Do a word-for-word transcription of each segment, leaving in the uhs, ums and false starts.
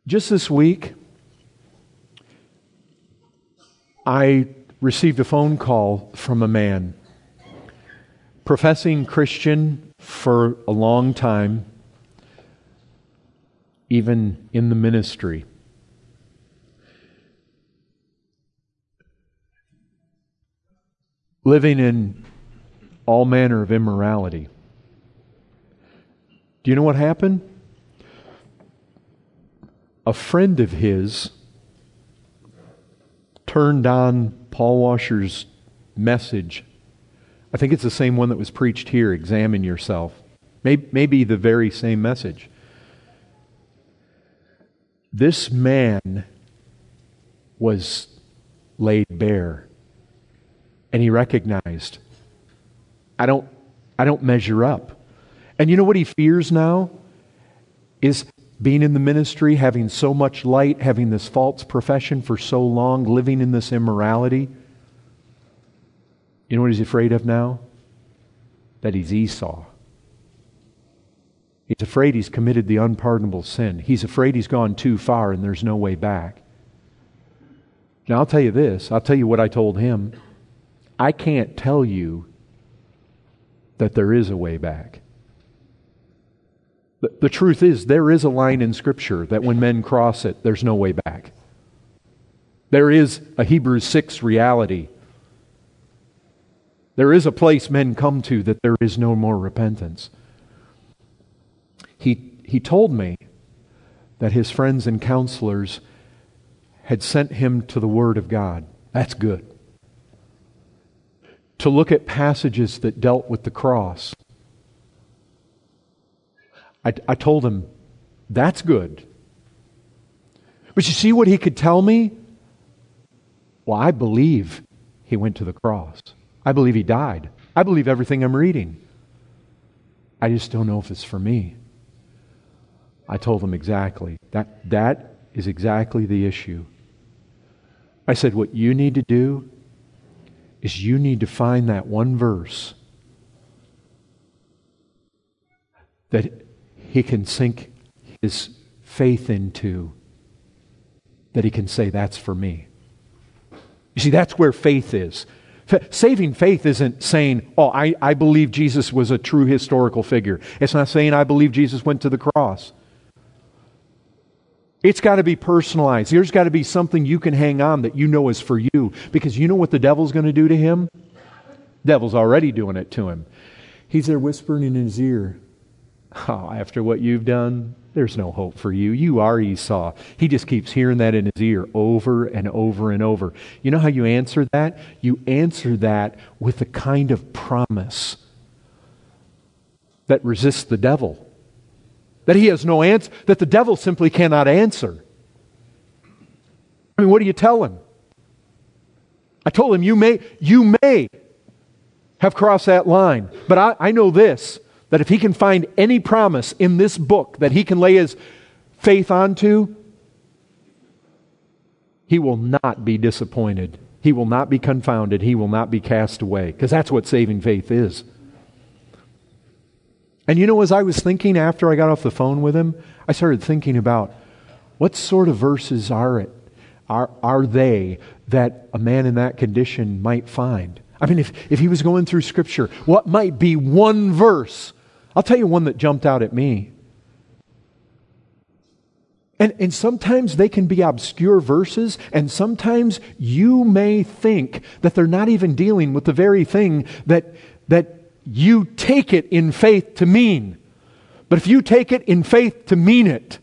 Just this week, I received a phone call from a man, professing Christian for a long time, even in the ministry. Living in all manner of immorality. Do you know what happened? A friend of his turned on Paul Washer's message. I think it's the same one that was preached here, Examine Yourself. Maybe, maybe the very same message. This man was laid bare. And he recognized, I don't, I don't measure up. And you know what he fears now? Is being in the ministry, having so much light, having this false profession for so long, living in this immorality. You know what he's afraid of now? That he's Esau. He's afraid he's committed the unpardonable sin. He's afraid he's gone too far and there's no way back. Now I'll tell you this. I'll tell you what I told him. I can't tell you that there is a way back. The, the truth is, there is a line in Scripture that when men cross it, there's no way back. There is a Hebrews six reality. There is a place men come to that there is no more repentance. He, he told me that his friends and counselors had sent him to the Word of God. That's good. To look at passages that dealt with the cross. I, I told him, that's good. But you see what he could tell me? Well, I believe he went to the cross. I believe he died. I believe everything I'm reading. I just don't know if it's for me. I told him exactly. That, that is exactly the issue. I said, what you need to do is you need to find that one verse that he can sink his faith into, that he can say, that's for me. You see, that's where faith is. Saving faith isn't saying, oh, I, I believe Jesus was a true historical figure. It's not saying I believe Jesus went to the cross. It's got to be personalized. There's got to be something you can hang on that you know is for you. Because you know what the devil's going to do to him? The devil's already doing it to him. He's there whispering in his ear, oh, after what you've done, there's no hope for you. You are Esau. He just keeps hearing that in his ear over and over and over. You know how you answer that? You answer that with the kind of promise that resists the devil. That he has no answer, that the devil simply cannot answer. I mean, what do you tell him? I told him, you may, you may have crossed that line, but I, I know this, that if he can find any promise in this book that he can lay his faith onto, he will not be disappointed. He will not be confounded. He will not be cast away. Because that's what saving faith is. And you know, as I was thinking after I got off the phone with him, I started thinking about what sort of verses are it, are, are they that a man in that condition might find? I mean, if, if he was going through Scripture, what might be one verse? I'll tell you one that jumped out at me. And, and sometimes they can be obscure verses, and sometimes you may think that they're not even dealing with the very thing that, that you take it in faith to mean. But if you take it in faith to mean it,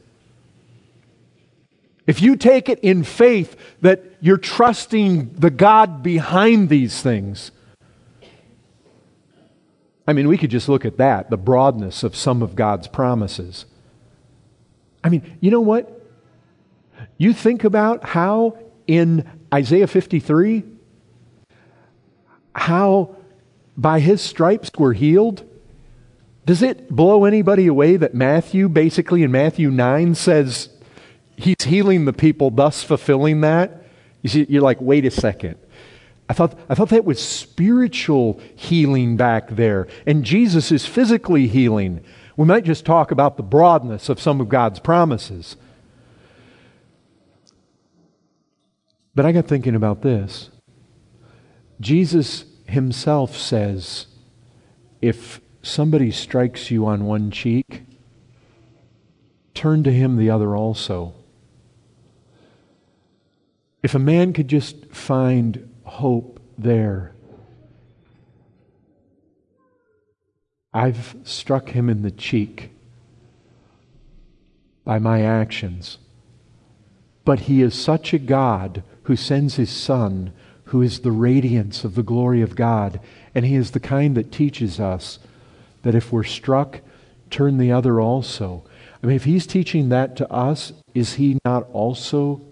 if you take it in faith that you're trusting the God behind these things, I mean, we could just look at that, the broadness of some of God's promises. I mean, you know what? You think about how in Isaiah fifty-three, how by His stripes we're healed. Does it blow anybody away that Matthew, basically in Matthew nine, says He's healing the people, thus fulfilling that? You see, you're like, wait a second. I thought, I thought that was spiritual healing back there. And Jesus is physically healing. We might just talk about the broadness of some of God's promises. But I got thinking about this. Jesus himself says, if somebody strikes you on one cheek, turn to him the other also. If a man could just find hope there, I've struck him in the cheek by my actions. But he is such a God who sends his Son, who is the radiance of the glory of God, and he is the kind that teaches us that if we're struck, turn the other also. I mean, if he's teaching that to us, is he not also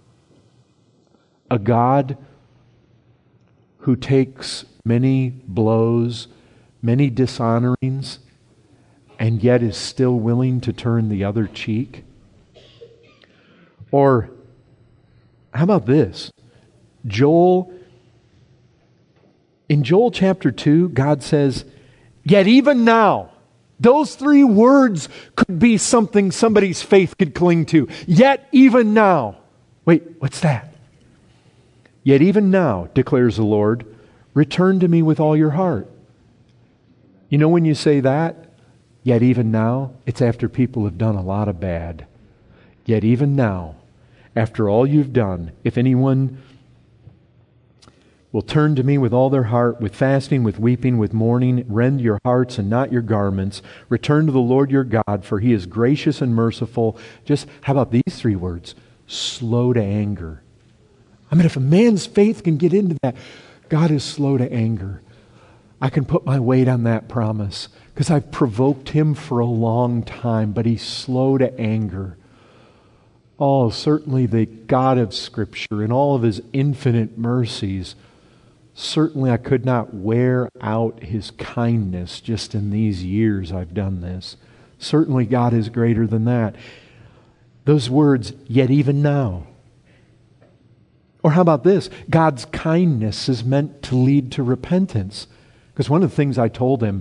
a God who takes many blows, many dishonorings, and yet is still willing to turn the other cheek? Or how about this? Joel, in Joel chapter two, God says, yet even now, those three words could be something somebody's faith could cling to. Yet even now. Wait, what's that? Yet even now, declares the Lord, return to me with all your heart. You know when you say that, yet even now, it's after people have done a lot of bad. Yet even now, after all you've done, if anyone will turn to me with all their heart, with fasting, with weeping, with mourning, rend your hearts and not your garments, return to the Lord your God, for he is gracious and merciful. Just, how about these three words? Slow to anger. I mean, if a man's faith can get into that, God is slow to anger. I can put my weight on that promise because I've provoked him for a long time, but he's slow to anger. Oh, certainly the God of Scripture and all of his infinite mercies, certainly I could not wear out his kindness just in these years I've done this. Certainly God is greater than that. Those words, yet even now. Or how about this? God's kindness is meant to lead to repentance. Because one of the things I told him,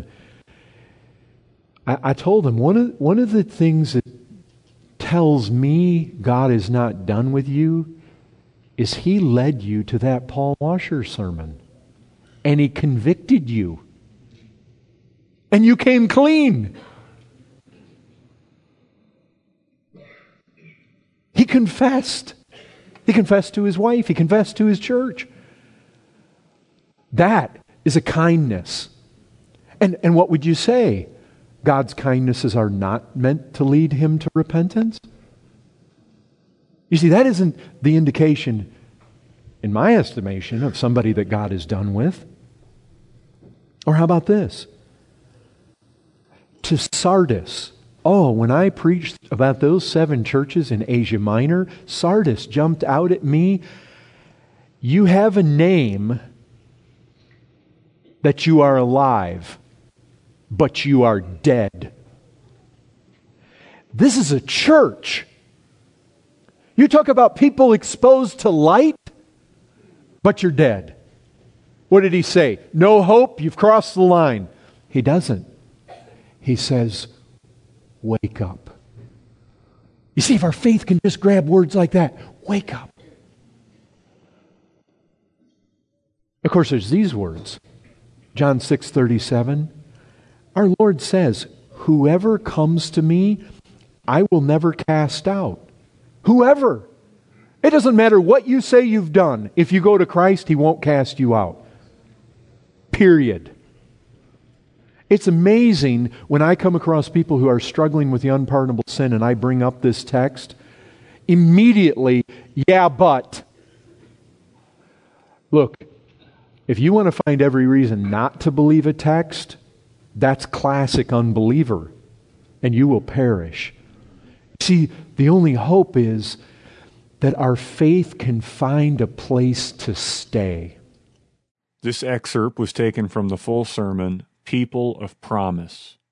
I, I told him, one of, one of the things that tells me God is not done with you is he led you to that Paul Washer sermon. And he convicted you. And you came clean. He confessed. He confessed to his wife. He confessed to his church. That is a kindness. And, and what would you say? God's kindnesses are not meant to lead him to repentance? You see, that isn't the indication, in my estimation, of somebody that God is done with. Or how about this? To Sardis. Oh, when I preached about those seven churches in Asia Minor, Sardis jumped out at me. You have a name that you are alive, but you are dead. This is a church. You talk about people exposed to light, but you're dead. What did he say? No hope, you've crossed the line. He doesn't. He says, wake up. You see, if our faith can just grab words like that, wake up. Of course, there's these words. John six thirty-seven. Our Lord says, whoever comes to me, I will never cast out. Whoever. It doesn't matter what you say you've done. If you go to Christ, he won't cast you out. Period. It's amazing when I come across people who are struggling with the unpardonable sin and I bring up this text, immediately, yeah, but. Look, if you want to find every reason not to believe a text, that's classic unbeliever, and you will perish. See, the only hope is that our faith can find a place to stay. This excerpt was taken from the full sermon, People of Promise.